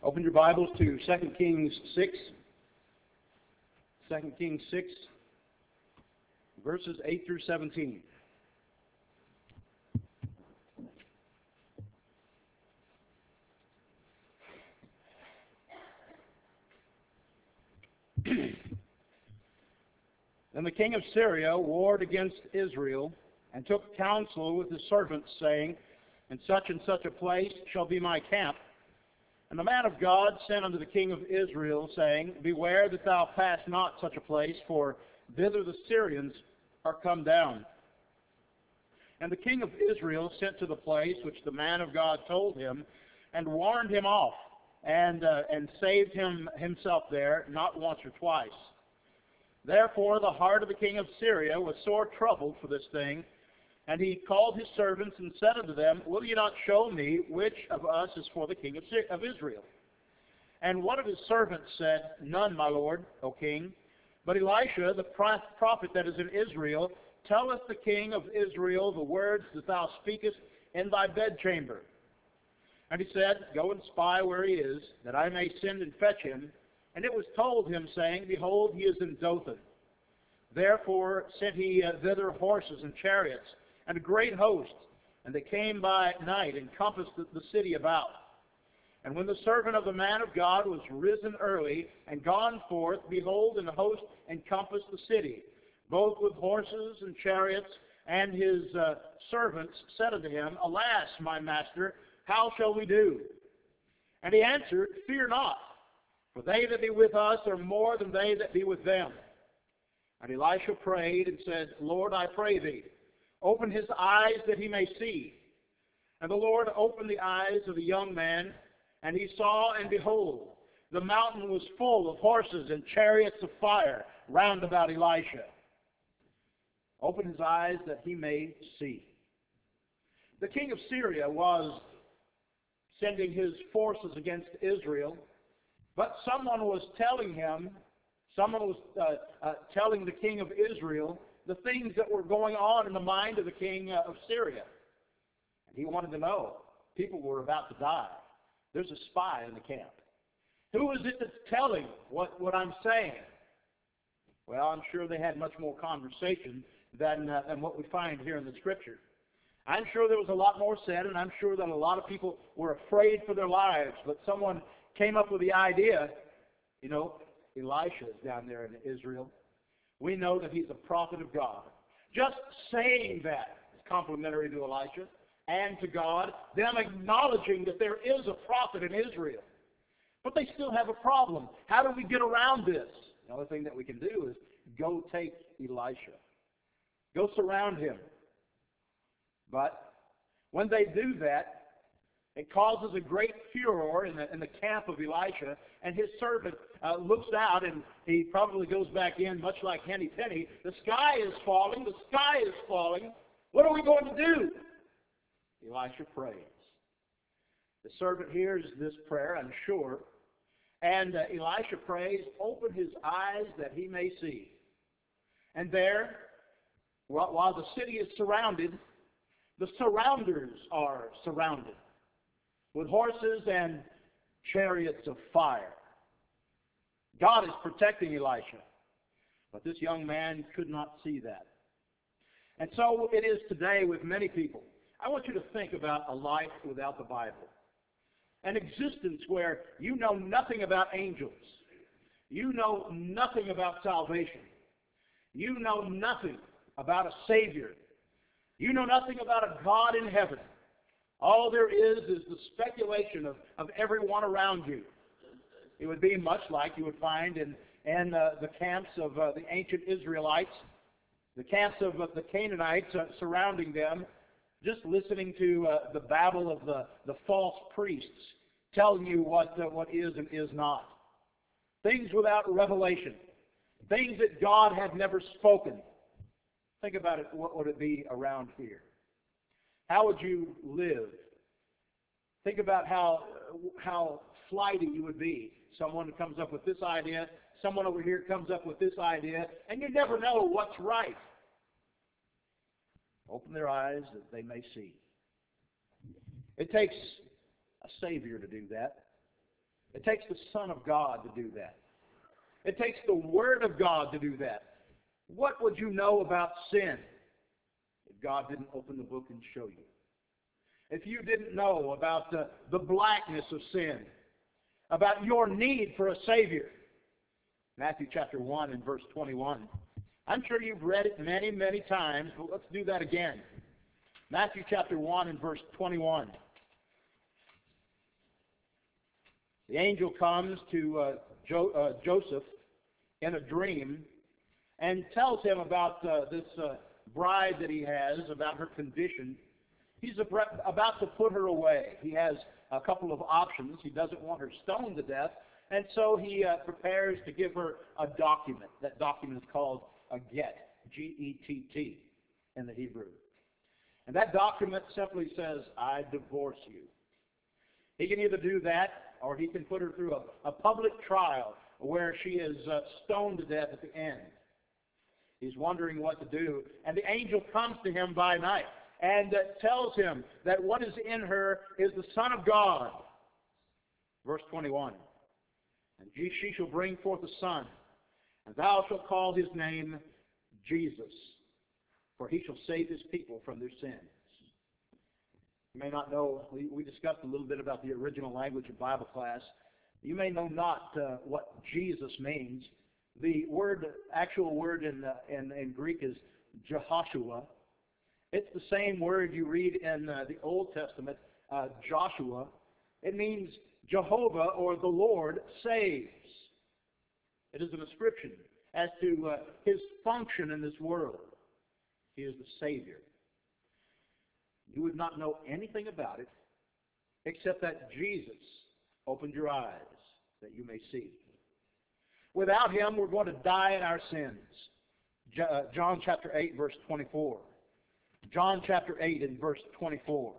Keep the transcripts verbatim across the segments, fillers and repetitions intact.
Open your Bibles to Second Kings six. Second Kings six, verses eight through seventeen. Then the king of Syria warred against Israel, and took counsel with his servants, saying, In such and such a place shall be my camp. And the man of God sent unto the king of Israel, saying, Beware that thou pass not such a place, for thither the Syrians are come down. And the king of Israel sent to the place which the man of God told him, and warned him off, and uh, and saved him himself there, not once or twice. Therefore the heart of the king of Syria was sore troubled for this thing, and he called his servants and said unto them, Will ye not show me which of us is for the king of, Syria, of Israel? And one of his servants said, None, my lord, O king. But Elisha, the prophet that is in Israel, telleth the king of Israel the words that thou speakest in thy bedchamber. And he said, Go and spy where he is, that I may send and fetch him. And it was told him, saying, Behold, he is in Dothan. Therefore sent he uh, thither horses and chariots, and a great host, and they came by night, and compassed the, the city about. And when the servant of the man of God was risen early, and gone forth, behold, an host encompassed the city, both with horses and chariots, and his uh, servants said unto him, Alas, my master, how shall we do? And he answered, Fear not, for they that be with us are more than they that be with them. And Elisha prayed and said, Lord, I pray thee, open his eyes that he may see. And the Lord opened the eyes of the young man, and he saw, and behold, the mountain was full of horses and chariots of fire round about Elisha. Open his eyes that he may see. The king of Syria was sending his forces against Israel, but someone was telling him, someone was uh, uh, telling the king of Israel the things that were going on in the mind of the king uh, of Syria. And he wanted to know. People were about to die. There's a spy in the camp. Who is it that's telling what, what I'm saying? Well, I'm sure they had much more conversation than, uh, than what we find here in the Scripture. I'm sure there was a lot more said, and I'm sure that a lot of people were afraid for their lives, but someone came up with the idea, you know, Elisha is down there in Israel. We know that he's a prophet of God. Just saying that is complimentary to Elisha and to God, them acknowledging that there is a prophet in Israel. But they still have a problem. How do we get around this? The only thing that we can do is go take Elisha. Go surround him. But when they do that, it causes a great furor in the, in the camp of Elisha, and his servant uh, looks out, and he probably goes back in, much like Henny Penny. The sky is falling, the sky is falling. What are we going to do? Elisha prays. The servant hears this prayer, I'm sure, and uh, Elisha prays, Open his eyes that he may see. And there, while, while the city is surrounded, the surrounders are surrounded with horses and chariots of fire. God is protecting Elisha. But this young man could not see that. And so it is today with many people. I want you to think about a life without the Bible. An existence where you know nothing about angels. You know nothing about salvation. You know nothing about a Savior. You know nothing about a God in heaven. All there is is the speculation of, of everyone around you. It would be much like you would find in, in uh, the camps of uh, the ancient Israelites, the camps of uh, the Canaanites uh, surrounding them, just listening to uh, the babble of the, the false priests telling you what, uh, what is and is not. Things without revelation. Things that God had never spoken. Think about it, what would it be around here? How would you live? Think about how how flighty you would be. Someone comes up with this idea, someone over here comes up with this idea, and you never know what's right. Open their eyes that they may see. It takes a Savior to do that. It takes the Son of God to do that. It takes the Word of God to do that. What would you know about sin if God didn't open the book and show you? If you didn't know about the, the blackness of sin, about your need for a Savior. Matthew chapter one and verse twenty-one. I'm sure you've read it many, many times, but let's do that again. Matthew chapter one and verse twenty-one. The angel comes to uh, jo- uh, Joseph in a dream and tells him about uh, this uh, bride that he has, about her condition. He's about to put her away. He has a couple of options. He doesn't want her stoned to death, and so he uh, prepares to give her a document. That document is called a get, G E T T in the Hebrew. And that document simply says, I divorce you. He can either do that, or he can put her through a, a public trial where she is uh, stoned to death at the end. He's wondering what to do, and the angel comes to him by night and uh, tells him that what is in her is the Son of God. Verse twenty-one. And she shall bring forth a son, and thou shalt call his name Jesus, for he shall save his people from their sins. You may not know, we, we discussed a little bit about the original language of Bible class. You may know not uh, what Jesus means. The word, actual word in, uh, in, in Greek is Jehoshua. It's the same word you read in uh, the Old Testament, uh, Joshua. It means Jehovah, or the Lord, saves. It is a description as to uh, his function in this world. He is the Savior. You would not know anything about it except that Jesus opened your eyes that you may see. Without him, we're going to die in our sins. John chapter eight, verse twenty-four. John chapter eight and verse twenty-four.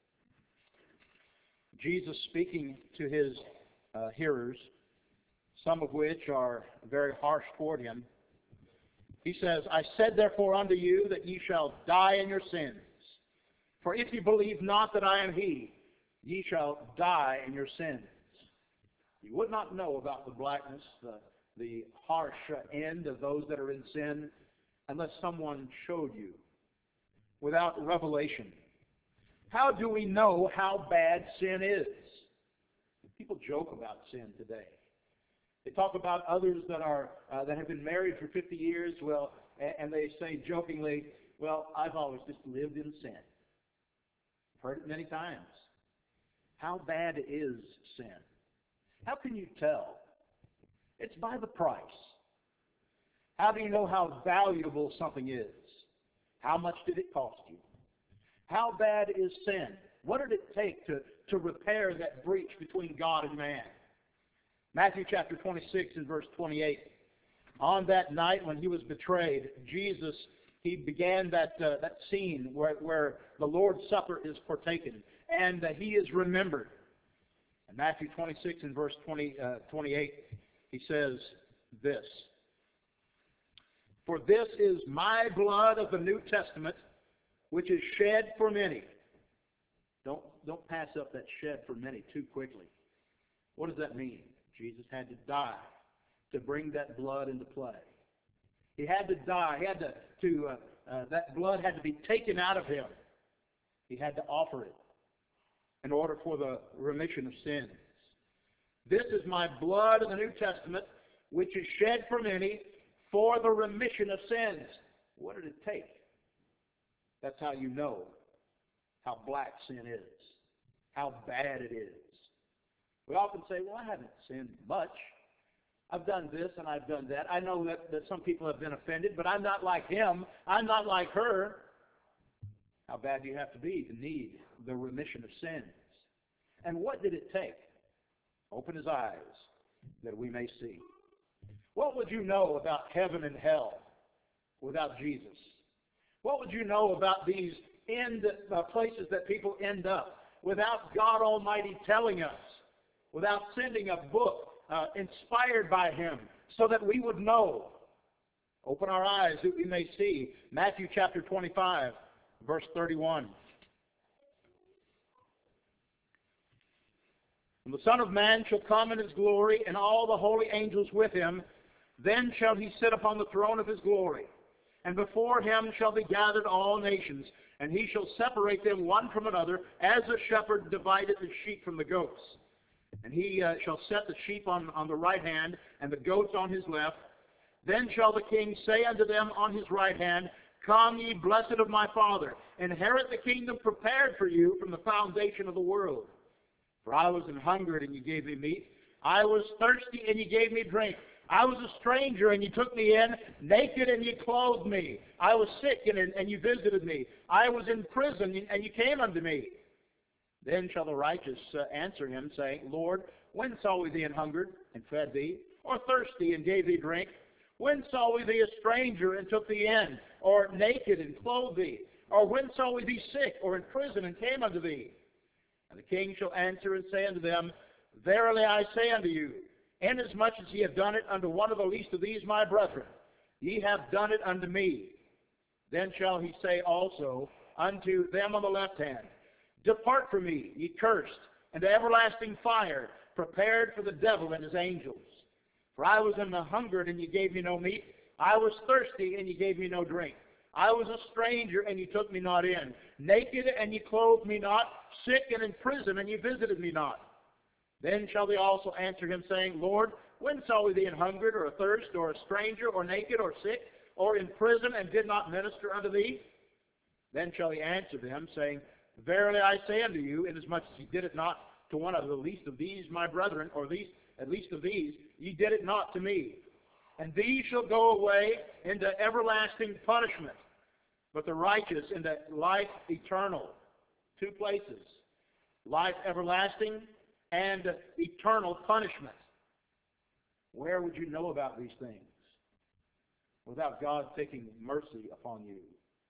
Jesus speaking to his uh, hearers, some of which are very harsh toward him. He says, I said therefore unto you that ye shall die in your sins. For if you believe not that I am he, ye shall die in your sins. You would not know about the blackness, the, the harsh end of those that are in sin, unless someone showed you. Without revelation. How do we know how bad sin is? People joke about sin today. They talk about others that are uh, that have been married for fifty years, well, and, and they say jokingly, well, I've always just lived in sin. I've heard it many times. How bad is sin? How can you tell? It's by the price. How do you know how valuable something is? How much did it cost you? How bad is sin? What did it take to, to repair that breach between God and man? Matthew chapter twenty-six and verse twenty-eight. On that night when he was betrayed, Jesus, he began that, uh, that scene where, where the Lord's Supper is partaken, and uh, he is remembered. In Matthew twenty-six and verse twenty, uh, twenty-eight, he says this. For this is my blood of the New Testament, which is shed for many. Don't, don't pass up that shed for many too quickly. What does that mean? Jesus had to die to bring that blood into play. He had to die. He had to, to uh, uh, that blood had to be taken out of him. He had to offer it in order for the remission of sins. This is my blood of the New Testament, which is shed for many for the remission of sins. What did it take? That's how you know how black sin is, how bad it is. We often say, well, I haven't sinned much. I've done this and I've done that. I know that, that some people have been offended, but I'm not like him. I'm not like her. How bad do you have to be to need the remission of sins? And what did it take? Open his eyes that we may see. What would you know about heaven and hell without Jesus? What would you know about these end uh, places that people end up without God Almighty telling us, without sending a book uh, inspired by him so that we would know? Open our eyes that we may see. Matthew chapter twenty-five, verse thirty-one. When the Son of Man shall come in his glory, and all the holy angels with him, then shall he sit upon the throne of his glory. And before him shall be gathered all nations, and he shall separate them one from another, as a shepherd divideth the sheep from the goats. And he uh, shall set the sheep on, on the right hand, and the goats on his left. Then shall the king say unto them on his right hand, Come, ye blessed of my Father, inherit the kingdom prepared for you from the foundation of the world. For I was an hungered, and ye gave me meat. I was thirsty, and ye gave me drink. I was a stranger, and ye took me in. Naked, and ye clothed me. I was sick, and, and ye visited me. I was in prison, and ye came unto me. Then shall the righteous uh, answer him, saying, Lord, when saw we thee an hungered, and fed thee? Or thirsty, and gave thee drink? When saw we thee a stranger, and took thee in? Or naked, and clothed thee? Or when saw we thee sick, or in prison, and came unto thee? And the king shall answer and say unto them, Verily I say unto you, inasmuch as ye have done it unto one of the least of these my brethren, ye have done it unto me. Then shall he say also unto them on the left hand, Depart from me, ye cursed, into everlasting fire, prepared for the devil and his angels. For I was an hungered, and ye gave me no meat. I was thirsty, and ye gave me no drink. I was a stranger, and ye took me not in. Naked, and ye clothed me not. Sick, and in prison, and ye visited me not. Then shall they also answer him, saying, Lord, when saw we thee an hungered, or athirst, or a stranger, or naked, or sick, or in prison, and did not minister unto thee? Then shall he answer them, saying, Verily I say unto you, inasmuch as ye did it not to one of the least of these my brethren, or least, at least of these, ye did it not to me. And these shall go away into everlasting punishment, but the righteous into life eternal. Two places. Life everlasting and eternal punishment. Where would you know about these things without God taking mercy upon you?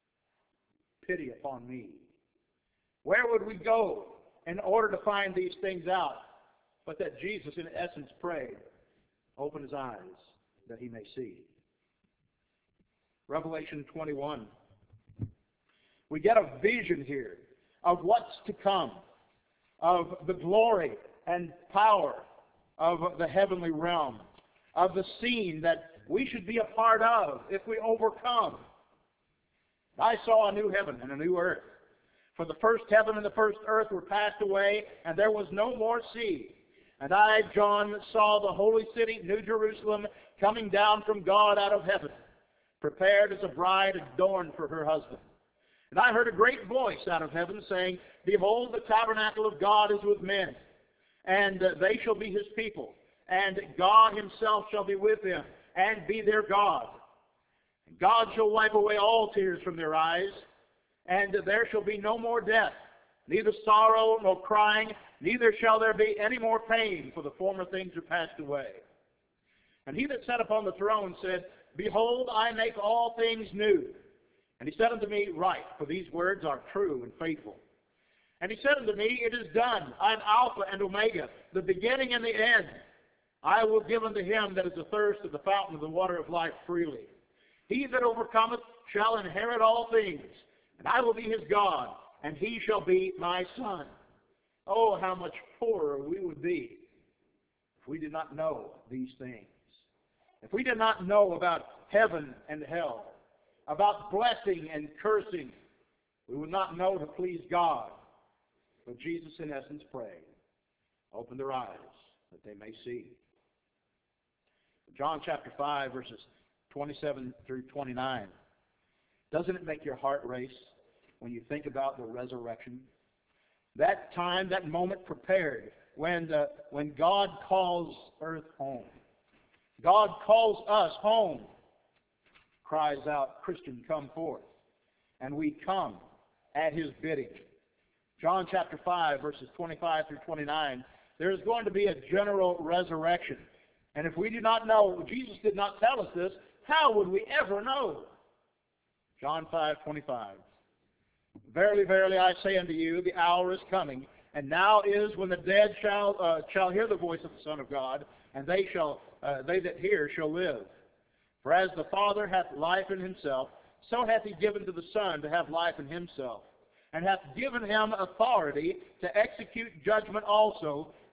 Pity upon me. Where would we go in order to find these things out? But that Jesus, in essence, prayed, open his eyes that he may see. Revelation twenty-one. We get a vision here of what's to come, of the glory and power of the heavenly realm, of the scene that we should be a part of if we overcome. I saw a new heaven and a new earth. For the first heaven and the first earth were passed away, and there was no more sea. And I, John, saw the holy city, New Jerusalem, coming down from God out of heaven, prepared as a bride adorned for her husband. And I heard a great voice out of heaven saying, Behold, the tabernacle of God is with men, and uh, they shall be his people, and God himself shall be with them, and be their God. And God shall wipe away all tears from their eyes, and uh, there shall be no more death, neither sorrow nor crying, neither shall there be any more pain, for the former things are passed away. And he that sat upon the throne said, Behold, I make all things new. And he said unto me, Write, for these words are true and faithful. And he said unto me, It is done. I am Alpha and Omega, the beginning and the end. I will give unto him that is athirst of the fountain of the water of life freely. He that overcometh shall inherit all things, and I will be his God, and he shall be my son. Oh, how much poorer we would be if we did not know these things. If we did not know about heaven and hell, about blessing and cursing, we would not know to please God. But Jesus, in essence, prayed, open their eyes that they may see. John chapter five, verses twenty-seven through twenty-nine. Doesn't it make your heart race when you think about the resurrection? That time, that moment prepared when, uh, when God calls earth home. God calls us home. Cries out, Christian, come forth. And we come at his bidding. John chapter five, verses twenty-five through twenty-nine. There is going to be a general resurrection. And if we do not know, Jesus did not tell us this, how would we ever know? John five, twenty-five. Verily, verily, I say unto you, the hour is coming, and now is when the dead shall uh, shall hear the voice of the Son of God, and they shall uh, they that hear shall live. For as the Father hath life in himself, so hath he given to the Son to have life in himself, and hath given him authority to execute judgment also,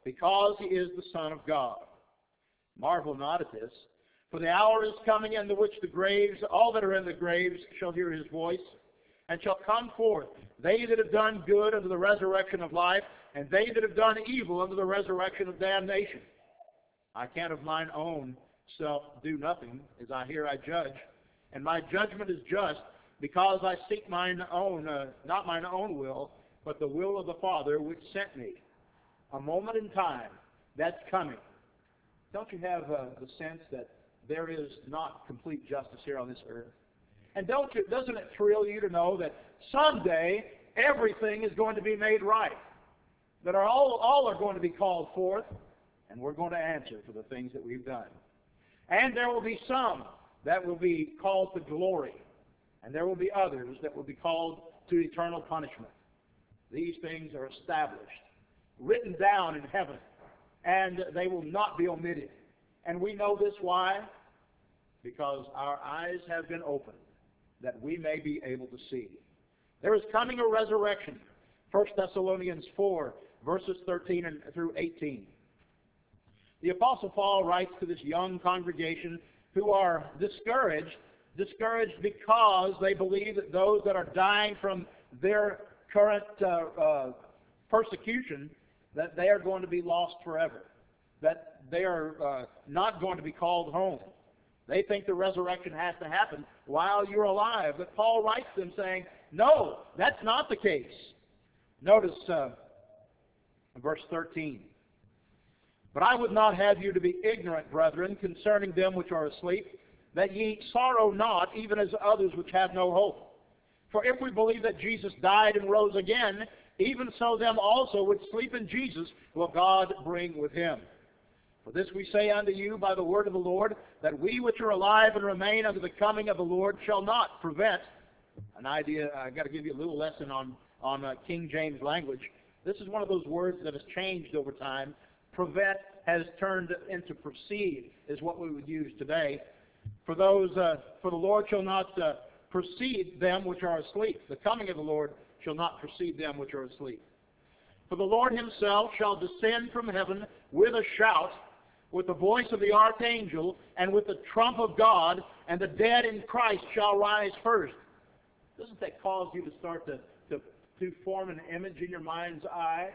because he is the Son of God. Marvel not at this, for the hour is coming in the which the graves, all that are in the graves, shall hear his voice, and shall come forth, they that have done good unto the resurrection of life, and they that have done evil unto the resurrection of damnation. I can of mine own self do nothing, as I hear I judge, and my judgment is just, because I seek mine own, uh, not mine own will, but the will of the Father which sent me. A moment in time, that's coming. Don't you have uh, the sense that there is not complete justice here on this earth? And don't you, doesn't it thrill you to know that someday everything is going to be made right? That are all, all are going to be called forth, and we're going to answer for the things that we've done. And there will be some that will be called to glory, and there will be others that will be called to eternal punishment. These things are established, written down in heaven, and they will not be omitted. And we know this why? Because our eyes have been opened, that we may be able to see. There is coming a resurrection. First Thessalonians four, verses thirteen and through eighteen. The Apostle Paul writes to this young congregation who are discouraged, discouraged because they believe that those that are dying from their current uh, uh, persecution, that they are going to be lost forever, that they are uh, not going to be called home. They think the resurrection has to happen while you're alive. But Paul writes to them saying, no, that's not the case. Notice uh, verse thirteen. But I would not have you to be ignorant, brethren, concerning them which are asleep, that ye sorrow not, even as others which have no hope. For if we believe that Jesus died and rose again, even so them also which sleep in Jesus will God bring with him. For this we say unto you by the word of the Lord, that we which are alive and remain unto the coming of the Lord shall not prevent. An idea, I've got to give you a little lesson on, on uh, King James language. This is one of those words that has changed over time. Prevent has turned into proceed, is what we would use today. For those, uh, for the Lord shall not uh, precede them which are asleep. The coming of the Lord shall not precede them which are asleep. For the Lord himself shall descend from heaven with a shout, with the voice of the archangel, and with the trump of God, and the dead in Christ shall rise first. Doesn't that cause you to start to, to, to form an image in your mind's eye?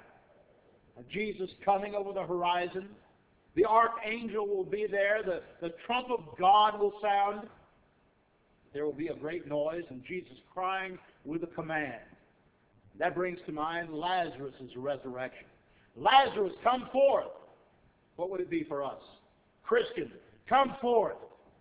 Jesus coming over the horizon. The archangel will be there. The, the trump of God will sound. There will be a great noise, and Jesus crying with a command. That brings to mind Lazarus' resurrection. Lazarus, come forth. What would it be for us? Christian, come forth.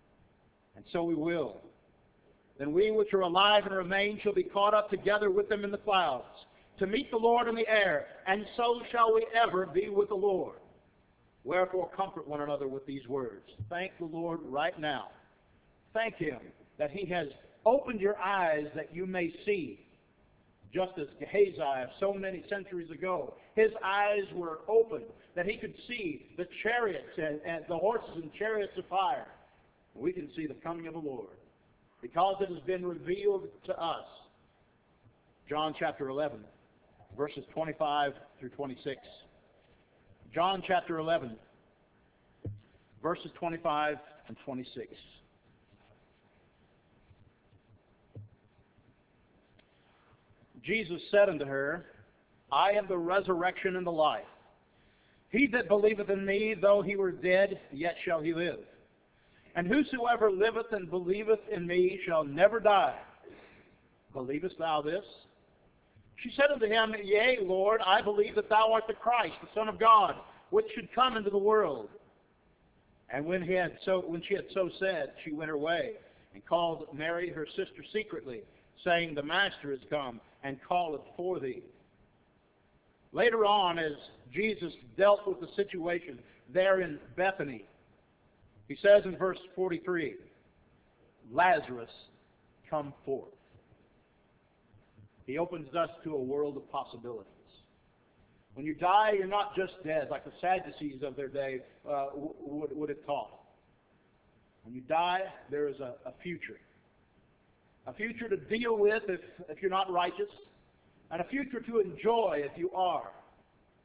And so we will. Then we which are alive and remain shall be caught up together with them in the clouds, to meet the Lord in the air, and so shall we ever be with the Lord. Wherefore comfort one another with these words. Thank the Lord right now. Thank him that he has opened your eyes that you may see. Just as Gehazi so many centuries ago, his eyes were opened that he could see the chariots and, and the horses and chariots of fire. We can see the coming of the Lord because it has been revealed to us. John chapter eleven, verses twenty-five through twenty-six. John chapter eleven, verses twenty-five and twenty-six. Jesus said unto her, I am the resurrection and the life. He that believeth in me, though he were dead, yet shall he live. And whosoever liveth and believeth in me shall never die. Believest thou this? She said unto him, Yea, Lord, I believe that thou art the Christ, the Son of God, which should come into the world. And when, he had so, when she had so said, she went her way, and called Mary her sister secretly, saying, The Master is come, and calleth for thee. Later on, as Jesus dealt with the situation there in Bethany, he says in verse forty-three, Lazarus, come forth. He opens us to a world of possibilities. When you die, you're not just dead, like the Sadducees of their day uh, would, would have taught. When you die, there is a, a future. A future to deal with if, if you're not righteous, and a future to enjoy if you are.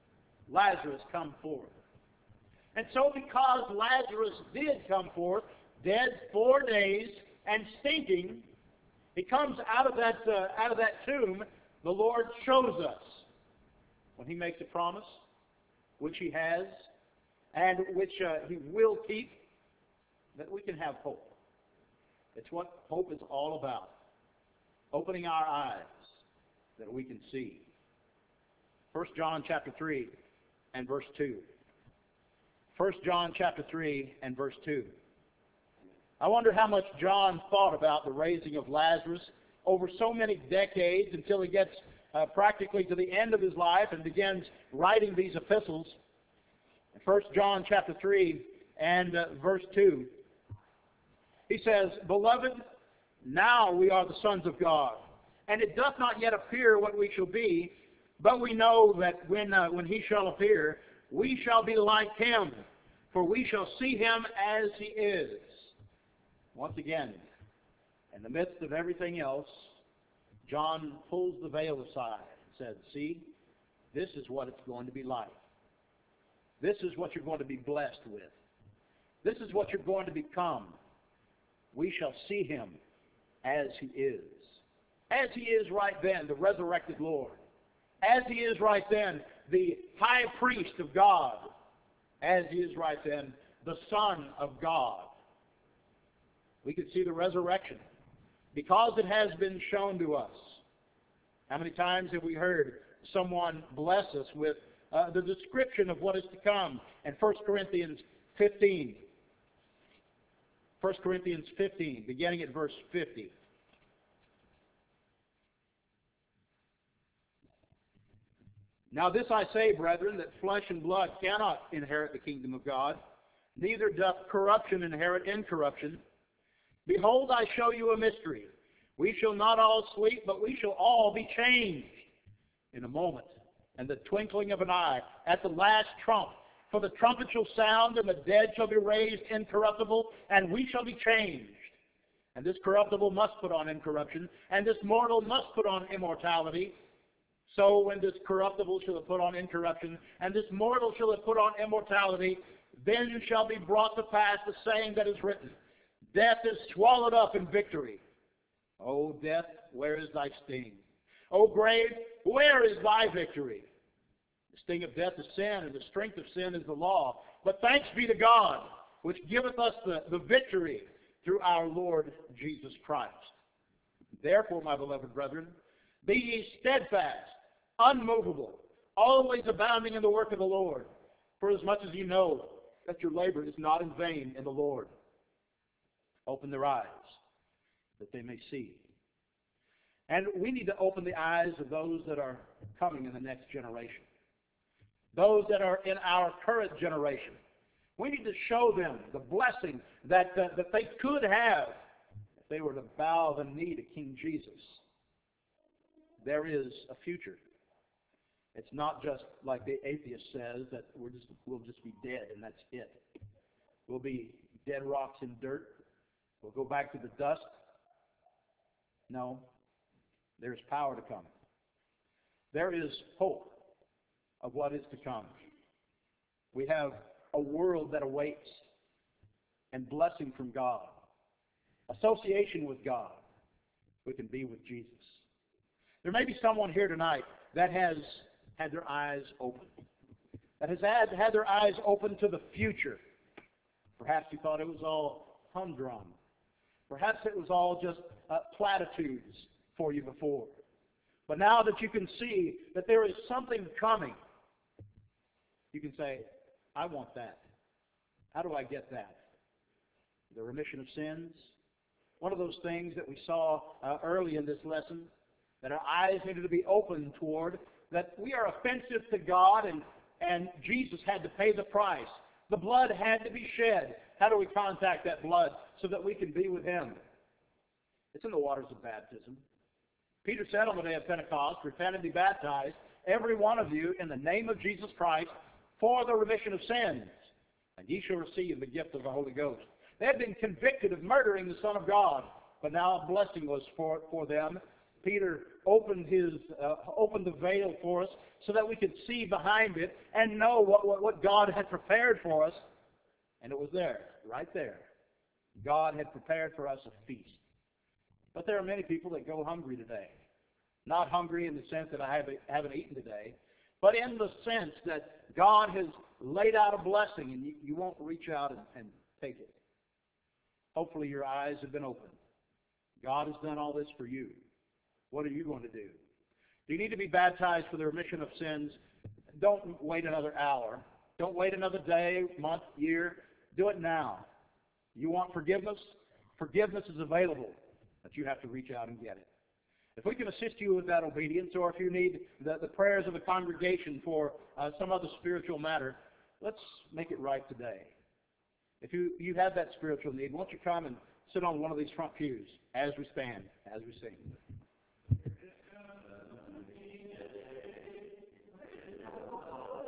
Lazarus come forth. And so because Lazarus did come forth, dead four days and stinking, he comes out of that, uh, out of that tomb. The Lord shows us when he makes a promise, which he has, and which uh, he will keep, that we can have hope. It's what hope is all about. Opening our eyes that we can see. First John chapter three and verse two. First John chapter three and verse two. I wonder how much John thought about the raising of Lazarus over so many decades until he gets uh, practically to the end of his life and begins writing these epistles. In First John chapter three and uh, verse two, he says, "Beloved, now we are the sons of God, and it doth not yet appear what we shall be, but we know that when, uh, when he shall appear, we shall be like him, for we shall see him as he is." Once again, in the midst of everything else, John pulls the veil aside and says, see, this is what it's going to be like. This is what you're going to be blessed with. This is what you're going to become. We shall see him as he is. As he is right then, the resurrected Lord. As he is right then, the high priest of God. As he is right then, the Son of God. We could see the resurrection because it has been shown to us. How many times have we heard someone bless us with uh, the description of what is to come in First Corinthians fifteen? First Corinthians fifteen, beginning at verse fifty. "Now this I say, brethren, that flesh and blood cannot inherit the kingdom of God, neither doth corruption inherit incorruption. Behold, I show you a mystery. We shall not all sleep, but we shall all be changed in a moment, and the twinkling of an eye, at the last trump. For the trumpet shall sound, and the dead shall be raised incorruptible, and we shall be changed. And this corruptible must put on incorruption, and this mortal must put on immortality. So when this corruptible shall have put on incorruption, and this mortal shall have put on immortality, then shall be brought to pass the saying that is written, Death is swallowed up in victory. O death, where is thy sting? O grave, where is thy victory? The sting of death is sin, and the strength of sin is the law. But thanks be to God, which giveth us the, the victory through our Lord Jesus Christ. Therefore, my beloved brethren, be ye steadfast, unmovable, always abounding in the work of the Lord, for as much as you know that your labor is not in vain in the Lord. Open their eyes, that they may see. And we need to open the eyes of those that are coming in the next generation. Those that are in our current generation. We need to show them the blessing that, uh, that they could have if they were to bow the knee to King Jesus. There is a future. It's not just like the atheist says that we're just, we'll just be dead and that's it. We'll be dead rocks in dirt. We'll go back to the dust. No. There's power to come. There is hope of what is to come. We have a world that awaits and blessing from God. Association with God. We can be with Jesus. There may be someone here tonight that has had their eyes open. That has had, had their eyes open to the future. Perhaps you thought it was all humdrum. Perhaps it was all just uh, platitudes for you before. But now that you can see that there is something coming, you can say, I want that. How do I get that? The remission of sins. One of those things that we saw uh, early in this lesson, that our eyes needed to be open toward, that we are offensive to God, and, and Jesus had to pay the price. The blood had to be shed. How do we contact that blood so that we can be with him? It's in the waters of baptism. Peter said on the day of Pentecost, repent and be baptized, every one of you, in the name of Jesus Christ, for the remission of sins, and ye shall receive the gift of the Holy Ghost. They had been convicted of murdering the Son of God, but now a blessing was for, for them Peter opened his uh, opened the veil for us so that we could see behind it and know what, what, what God had prepared for us. And it was there, right there. God had prepared for us a feast. But there are many people that go hungry today. Not hungry in the sense that I haven't, haven't eaten today, but in the sense that God has laid out a blessing and you, you won't reach out and, and take it. Hopefully your eyes have been opened. God has done all this for you. What are you going to do? Do you need to be baptized for the remission of sins? Don't wait another hour. Don't wait another day, month, year. Do it now. You want forgiveness? Forgiveness is available, but you have to reach out and get it. If we can assist you with that obedience, or if you need the, the prayers of the congregation for uh, some other spiritual matter, let's make it right today. If you, you have that spiritual need, why don't you come and sit on one of these front pews as we stand, as we sing.